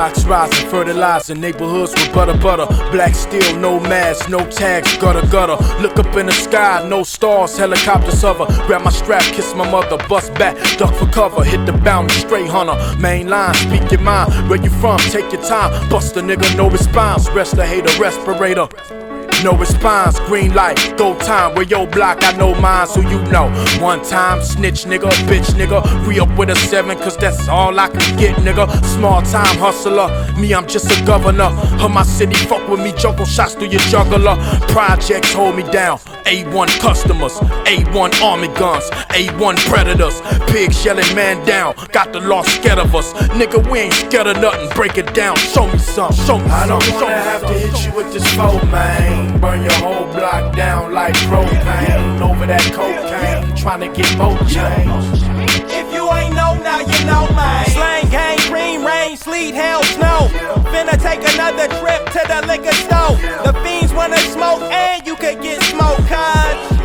Blocks rising, fertilizing neighborhoods with butter. Black steel, no mask, no tags, gutter. Look up in the sky, no stars, helicopters hover. Grab my strap, kiss my mother, bust back, duck for cover. Hit the bounty, straight hunter. Main line, speak your mind. Where you from? Take your time. Bust a nigga, no response. Rest the hater, respirator. No response, green light, go time. Where your block, I know mine, so you know. One time, snitch nigga, bitch nigga. Re-up with a 7, cause that's all I can get, nigga. Small time hustler, me, I'm just a governor of my city. Fuck with me, juggle shots through your juggler. Projects hold me down. A1 customers, A1 army guns, A1 predators. Pigs yelling man down, got the law scared of us. Nigga, we ain't scared of nothing, break it down. Show me some, show me some. I don't wanna have to hit you with this phone, man. Burn your whole block down like propane. Over that cocaine, tryna get more change. If you ain't know, now you know, man. Slang gang, green rain, sleet, hail, snow. Finna take another trip to the liquor store. The fiends wanna smoke and you could get smoked, cuz.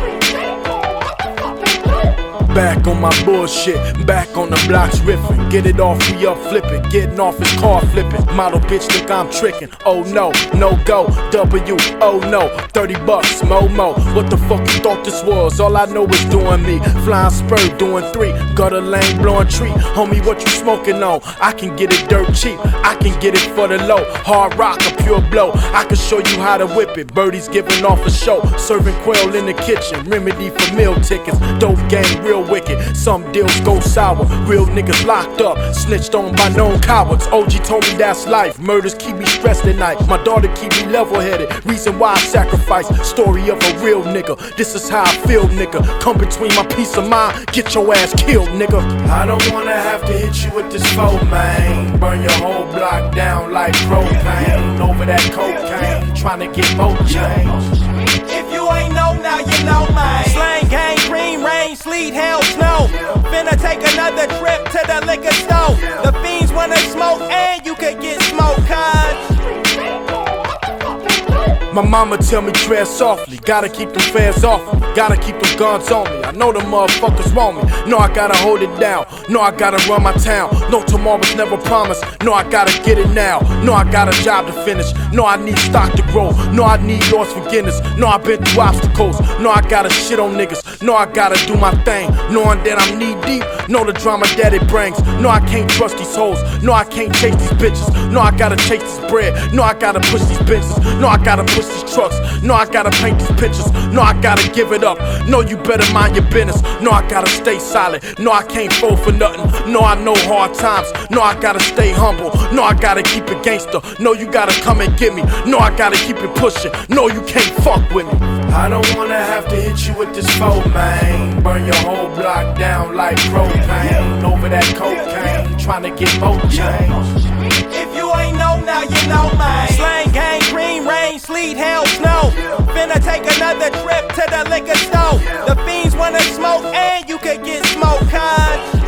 Back on my bullshit, back on the blocks riffing. Get it off, we up flipping. Getting off his car flipping. Model bitch think I'm tricking. Oh no, no go. W, oh no. $30, Momo. What the fuck you thought this was? All I know is doing me. Flying spur, doing 3. Gutter lane, blowing tree. Homie, what you smoking on? I can get it dirt cheap. I can get it for the low. Hard rock, a pure blow. I can show you how to whip it. Birdies giving off a show. Serving quail in the kitchen. Remedy for meal tickets. Dope game, real wicked. Some deals go sour. Real niggas locked up, snitched on by known cowards. OG told me that's life. Murders keep me stressed at night. My daughter keep me level-headed. Reason why I sacrifice. Story of a real nigga. This is how I feel, nigga. Come between my peace of mind. Get your ass killed, nigga. I don't wanna have to hit you with this phone, man. Burn your whole block down like propane. Over that cocaine, tryna get more change. If you ain't know, now you know, man. Slang gang, green rain, sleet, hail, snow. Finna take another trip to the liquor store. The fiends wanna smoke and you could get smoked, cuz. My mama tell me tread softly, gotta keep them fans off me, gotta keep them guns on me. I know the motherfuckers want me, no I gotta hold it down, no I gotta run my town, no tomorrow's never promised, no I gotta get it now, no I got a job to finish, no I need stock to grow, no I need lost forgiveness, no I been through obstacles, no I gotta shit on niggas, no I gotta do my thing, knowing that I'm knee deep, know the drama that it brings, no I can't trust these hoes, no I can't chase these bitches, no I gotta chase this bread, no I gotta push these bitches, no I gotta push these trucks. No, I gotta paint these pictures. No, I gotta give it up. No, you better mind your business. No, I gotta stay solid. No, I can't fold for nothing. No, I know hard times. No, I gotta stay humble. No, I gotta keep it gangster. No, you gotta come and get me. No, I gotta keep it pushing. No, you can't fuck with me. I don't wanna have to hit you with this phone, man. Burn your whole block down like propane. Over that cocaine, tryna get more change. If you ain't know, now you know, man. Slang gang, green rain, sleet, hail, snow. Finna take another trip to the liquor store. The fiends wanna smoke and you could get smoked, cuz.